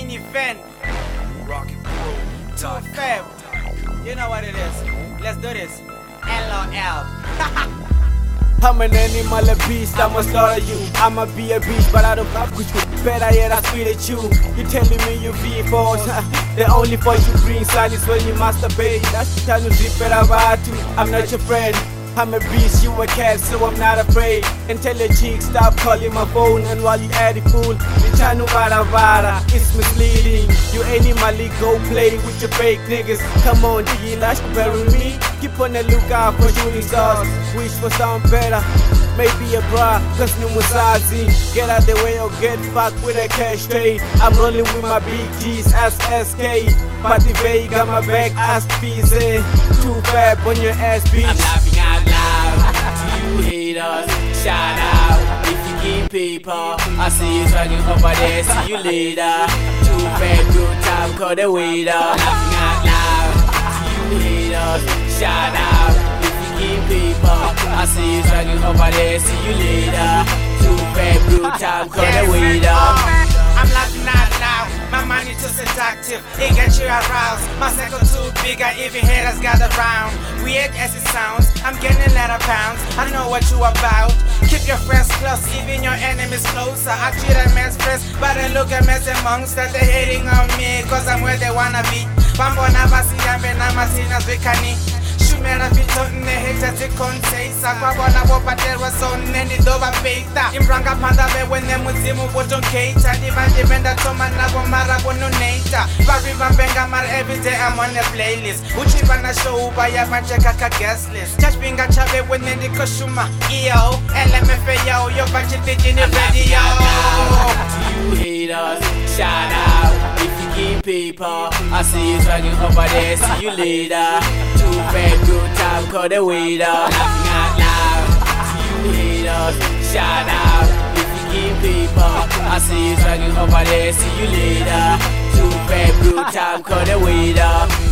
main event. Rocket Pro. Too fab. You know what it is. Let's do this. LOL. I'm an animal, a beast, I'ma slaughter you. I'ma be a beast, but I don't fuck with you. Better yet, I spit at you. You telling me you be force. The only voice you bring sign is when you masturbate. That's the time to sleep better about you. I'm not your friend. I'm a beast, you a cat, so I'm not afraid. And tell your chick stop calling my phone. And while you at it fool, you tryna vara. It's misleading. You animally go play with your fake niggas. Come on, Diggy Lash, bury me. Keep on the lookout for shooting stars. Wish for something better. Maybe a bra, cause new Musazi. Get out the way or get fucked with a cash trade. I'm rolling with my big G's as SK. Party Bay got my back as PZ. Too fat on your ass, bitch. I'm laughing out loud to you haters. Shout out if you keep paper. I see you swagging over there. See you later. Too fat, good time, call the waiter. Laughing out loud to you haters. Shout out if you keep paper. I see you swagging over there. See you later. Too fat, good time, call the waiter. I'm laughing out loud, my money too seductive, it gets you aroused. My cycle too big, I even haters gather round. Weird as it sounds, I'm getting a lot of pounds. I know what you about. Keep your friends close, even your enemies closer. I treat them as friends, but I look at them as a monster. They're hating on me, cause I'm where they wanna be. Bambo nabasi yambe namasinas vikani. Shumera fitoten ne haters ikonseisa. Kwabona bopaterwa sonne ndidoba peita. Imbranga panda bewene muzimu boton keita. Divanda toma nabo mara bononata. Variva benga mar everyday I'm on the playlist. Uchibana show by a mancheka ka guest list. Just binga chabe wene ndiko shuma. EO, LMFA yo, yo budget in the radio. You haters, shout out if you keep paper. I see you swagging over there, see you later. Too fat, good time, call the waiter. Laughing out loud to you haters, shout out if you keep paper. I see you swagging over there, see you later. Too fat, good time, call the waiter.